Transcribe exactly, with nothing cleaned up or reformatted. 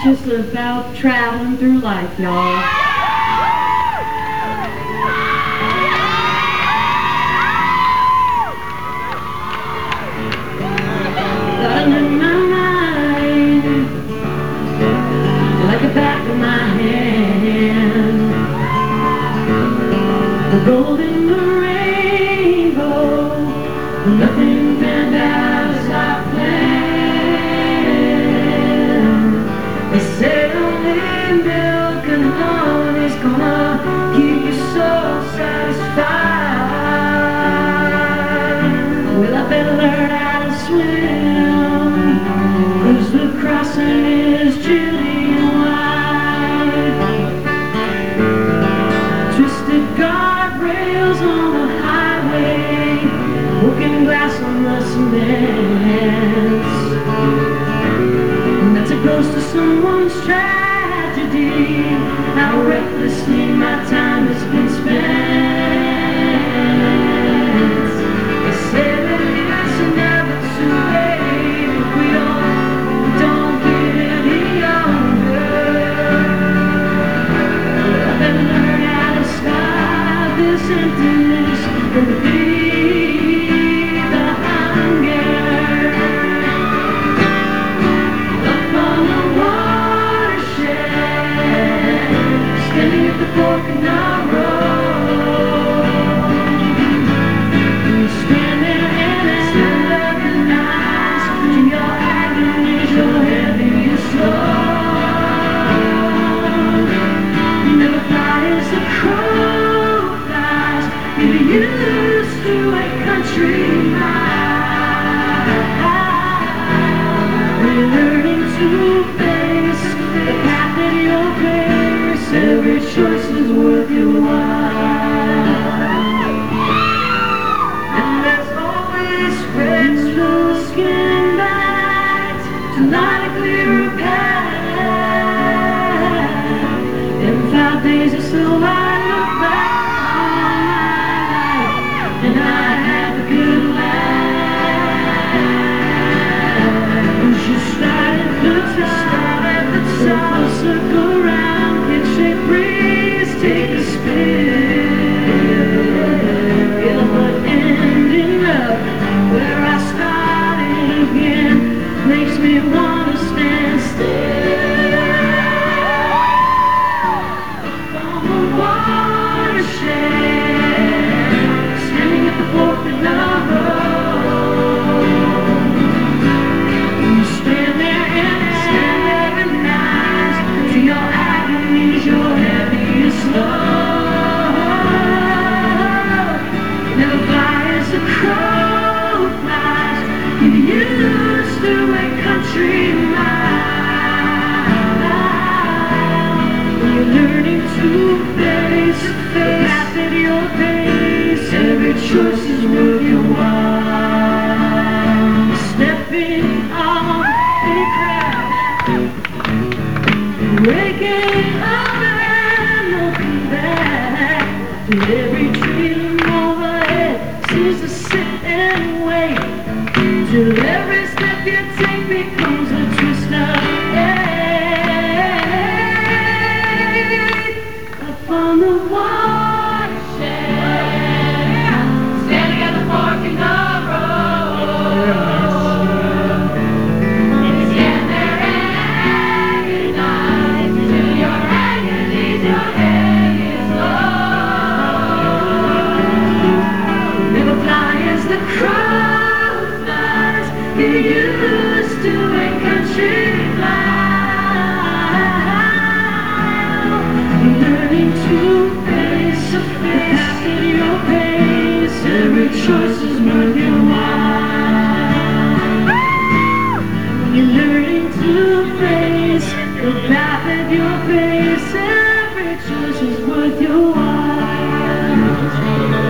just about traveling through life, y'all. In my mind, like the back of my hand, the golden rainbow, nothing turned out as I planned. They say only milk and honey's gonna keep you so satisfied. Well, I better learn how to swim, 'cause the crossing is chilly and wide. Twisted guardrails on the highway, broken glass on the cement. And that's a ghost of someone's tragedy, how recklessly my time has been spent. They say that it's never too late if we don't, don't get any younger. I better learn how to stop this emptiness and feed the hunger. Up on the watershed, standing at the fork in the road. You stand there and stand up and eyes to your agonies, your heavy soul. You never fly as a crow flies, you're used to a country mile. We're learning to face the path that you'll face. Every choice is worth your while. And there's always red through skin back to light a clearer path. In five days or so I look back on my life, and I have a good laugh. You start at the top, at the top, circle around, get your breeze, take a spin. Yeah, but ending up where I started again makes me wanna stand still. Up on the watershed, standing at the fork in the road. You stand there and stand there and eyes to your agonies, your heaviest load. Never fly as a crow flies, you're used to a country mile. You're learning to face the path that you'll face. Every choice is worth your while. Stepping off a crowd, waking up and looking back. Every dream overhead seems to sit and wait, till every step you take becomes a twist of fate. Up on the watershed, standing at the fork in the road. And you stand there and agonize till your agonies, your head is low. Never fly as the crow flies, you're used to a country mile. You're learning to face the path in your pace. Every choice is worth your while. You're learning to face the path at your face. Every choice is worth your while.